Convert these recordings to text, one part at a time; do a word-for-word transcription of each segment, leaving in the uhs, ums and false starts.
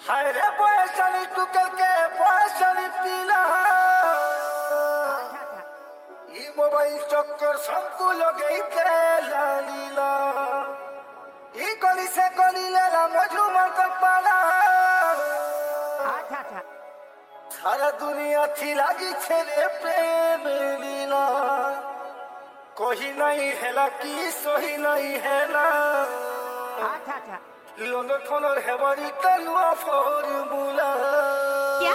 हाय रे बयसनी टुकल के बयसनी पीला ई मोबाइल चक्कर सबको लगैते लालीला ई गली से गली लेला मजूमर तक पाला अच्छा अच्छा सारा दुनिया थी लागी छे रे प्रेम लीला कोई नहीं हैला की सोही नहीं है ना अच्छा अच्छा London Connor Heavy Talua Formula क्या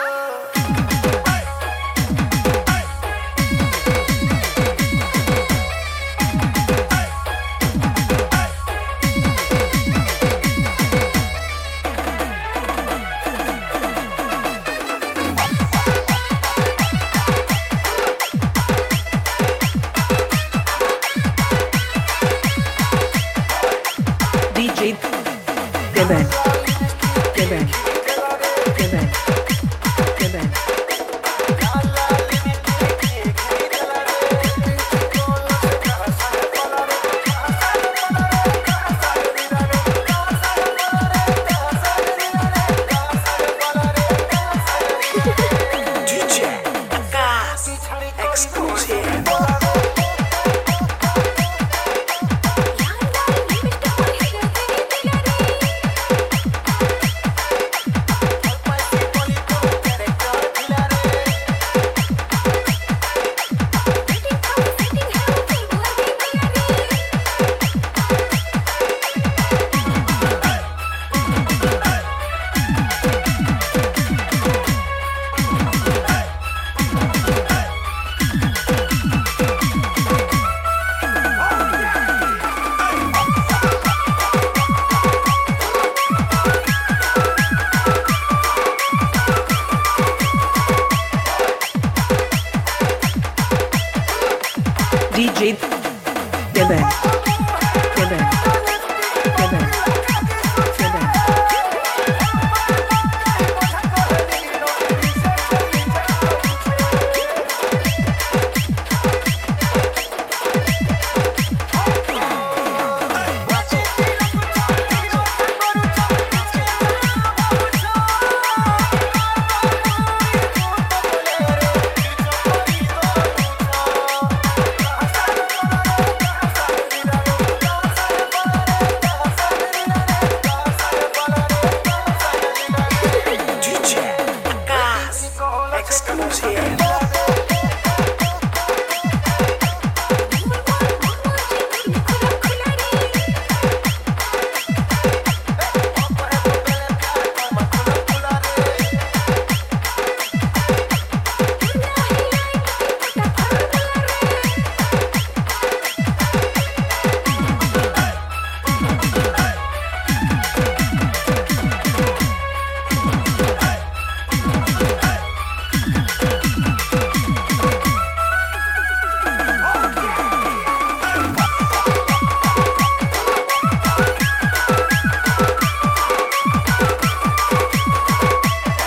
D J Devan Devan Devan Devan D J Akas Exclusive. D J Devan Devan Devan Devan D J Akas Exclusive.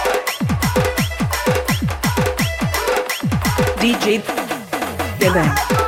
D J Devan